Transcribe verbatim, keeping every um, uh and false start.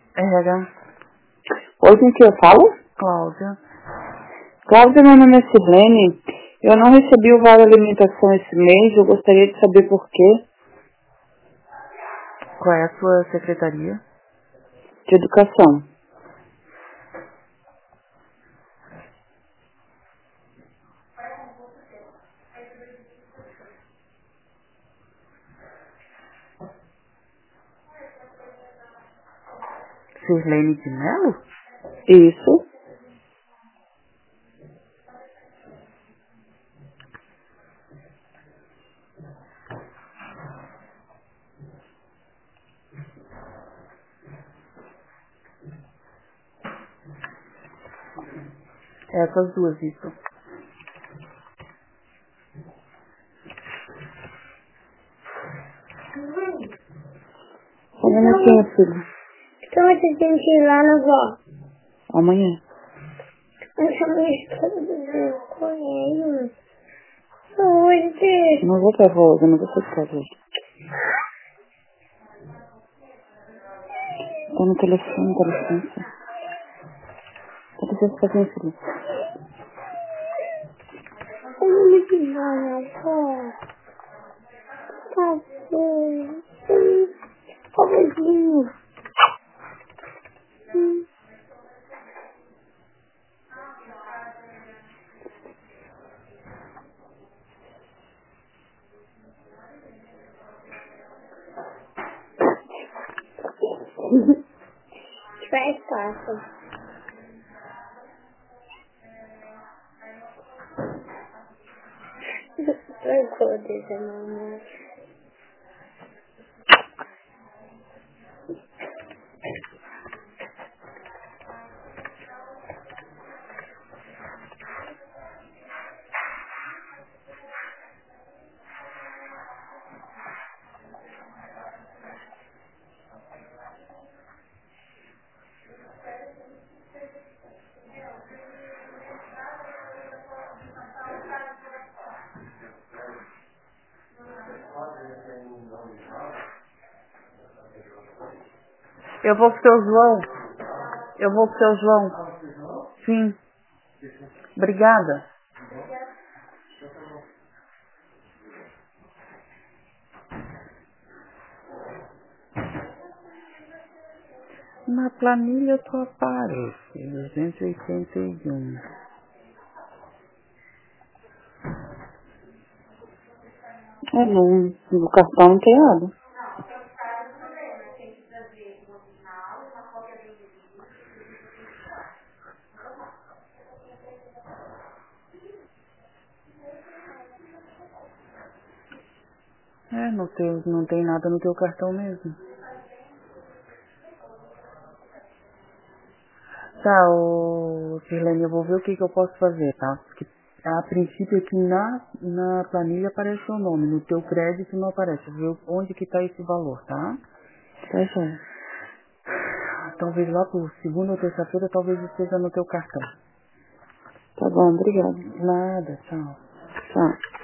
R H. Oi, com que eu falo? Cláudia. Cláudia, meu nome é Sirlene. Eu não recebi o vale alimentação esse mês, eu gostaria de saber por quê. Qual é a sua secretaria? De educação. Sirlene de Melo? Isso. Essas duas, isso. Só um minutinho, filho. Então você tem que ir lá na vó. Amanhã. Eu chamei todo correio. Hoje. Não vou pra avó, eu não vou ficar hoje. Tá no telefone, dá licença. Dá licença pra quem, filho? Eu não me vi na vó. Tá bom. Pobrezinho. Hum. Traz passa. Trancou desse mamãe. Eu vou pro seu João. Eu vou pro seu João. Sim. Obrigada. Na planilha tu aparece. duzentos e oitenta e um. É, no, no cartão não tem nada. É, no teu, não tem nada no teu cartão mesmo. Tá, ô Sirlene, eu vou ver o que, que eu posso fazer, tá? Porque a princípio aqui na, na planilha aparece o nome, no teu crédito não aparece. Eu vou ver onde que tá esse valor, tá? Tá certo. Talvez lá por segunda ou terça-feira, talvez esteja no teu cartão. Tá bom, obrigada. Nada, tchau. Tchau.